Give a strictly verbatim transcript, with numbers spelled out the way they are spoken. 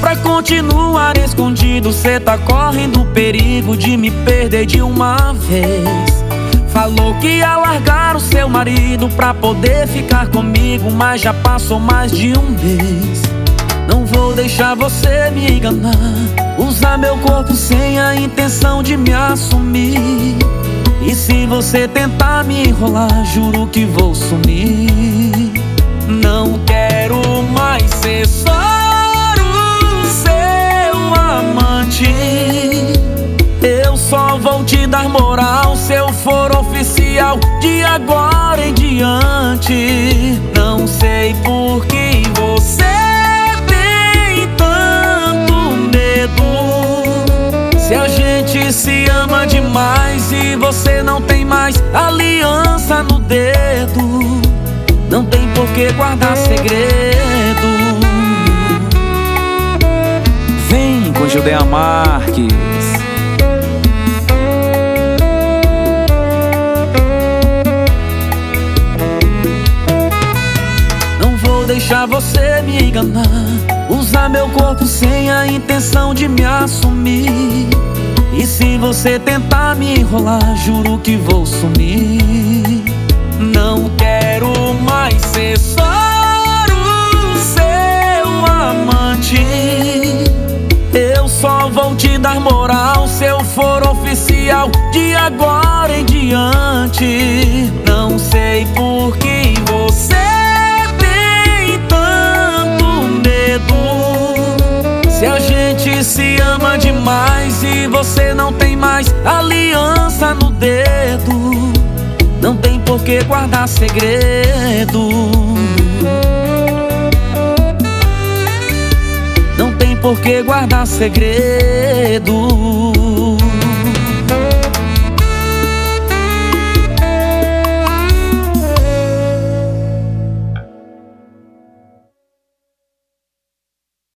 pra continuar escondido, cê tá correndo o perigo de me perder de uma vez. Falou que ia largar o seu marido pra poder ficar comigo, mas já passou mais de um mês. Não vou deixar você me enganar, usar meu corpo sem a intenção de me assumir. E se você tentar me enrolar, juro que vou sumir. Não quero mais ser só o seu amante. Eu só vou te dar moral se eu for oficial de agora em diante. Não sei por que você tem tanto medo, se a gente se ama demais e você não tem mais aliança no dedo. Não tem por que guardar segredo. Vem com Judeia Marques. Não vou deixar você me enganar, usar meu corpo sem a intenção de me assumir. E se você tentar me enrolar, juro que vou sumir. Não quero mais ser só o seu amante. Eu só vou te dar moral se eu for oficial de agora em diante. Não sei por que você tem tanto medo, se a gente se ama demais e você não tem mais aliança no dedo. Não tem por que guardar segredo. Não tem por que guardar segredo.